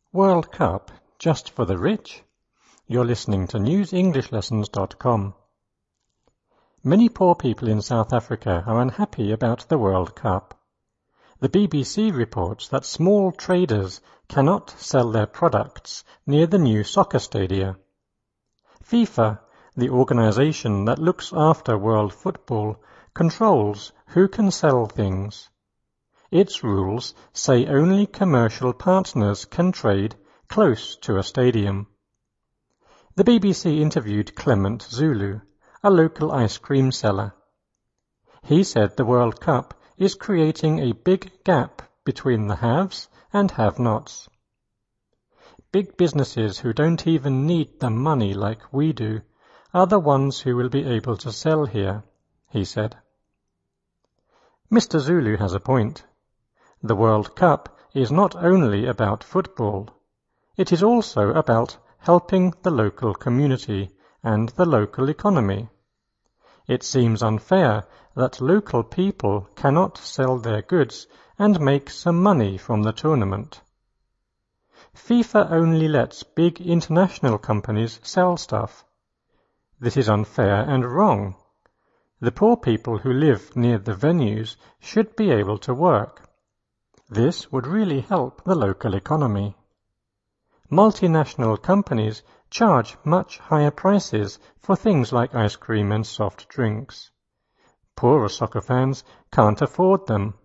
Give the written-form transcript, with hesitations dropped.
World Cup just for the rich? You're listening to newsenglish.lessons.com. Many poor people in South Africa are unhappy about the World Cup. The BBC reports that small traders cannot sell their products near the new soccer stadia. FIFA, the organisation that looks after world football, controls who can sell things. Its rules say only commercial partners can trade close to a stadium. The BBC interviewed Clement Zulu, a local ice cream seller. He said the World Cup is creating a big gap between the haves and have-nots. Big businesses who don't even need the money like we do are the ones who will be able to sell here, he said. Mr. Zulu has a point. The World Cup is not only about football. It is also about helping the local community and the local economy. It seems unfair that local people cannot sell their goods and make some money from the tournament. FIFA only lets big international companies sell stuff. This is unfair and wrong. The poor people who live near the venues should be able to work. This would really help the local economy. Multinational companies charge much higher prices for things like ice cream and soft drinks. Poorer soccer fans can't afford them.